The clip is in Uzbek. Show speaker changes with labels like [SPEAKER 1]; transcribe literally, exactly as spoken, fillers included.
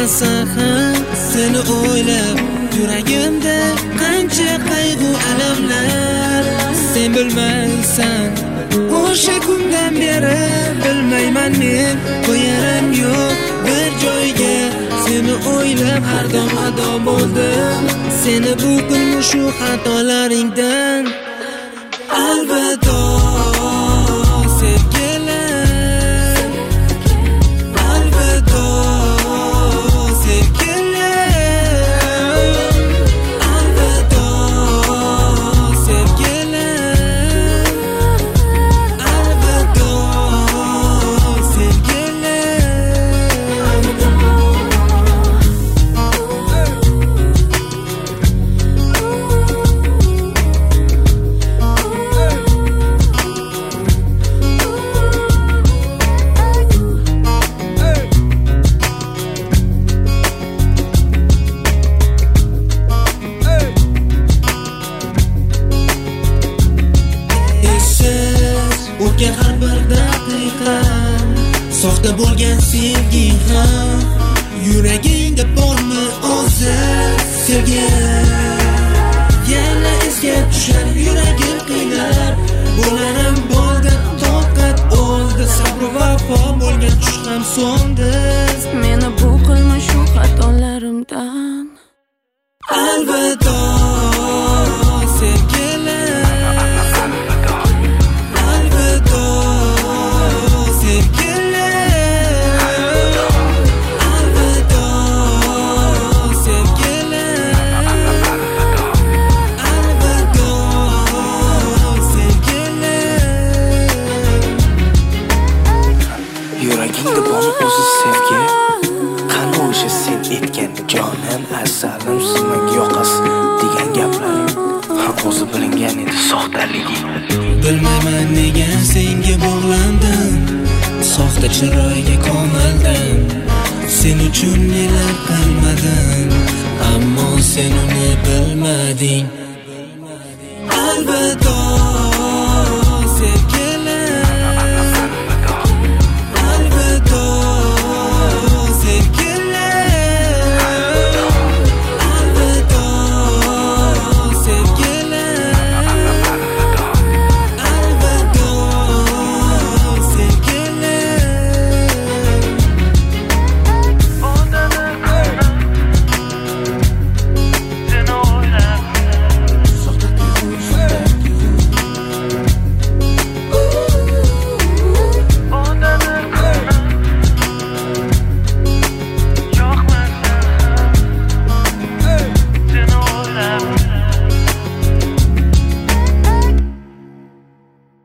[SPEAKER 1] bo'lmasa ham seni o'ylab yuragimda qancha qayg'u alamlar. Sen bilmaysan o'sha kundan beri bilmayman men qo'yarim yo'q bir joyga. Seni o'ylab har dam ado bo'ldim, seni bu qilmushu xatolaringdan. Alvido sevgilim, alvido sevgilim, alvido sevgilim, alvido o'tgan har bir daqiqa soxta bo'lgan sevgi ham yuragingda bormi o'zi sevgi? Yana esga tushar yuragim qiynab, bo'larim bo'ldi toqat oldi, sabr vafo bo'lgan tush ham so'ndi.
[SPEAKER 2] Meni bu qilma shu xatolarimdan.
[SPEAKER 1] Alvido sevgilim, alvido sevgilim, alvido sevgilim, alvido sevgilim.
[SPEAKER 3] Yuragingda bormi o'zi sevgi? Qani o'sha sen etgan jonim asalim sizmanga yoqasiz degan gaplaring o'zi bilingan edi soxtaligi.
[SPEAKER 1] Bilmayman nega senga bog'landim, soxta chiroyga ko'mildim. Sen uchun nelar qilmadim, ammo sen uni bilmading. Alvido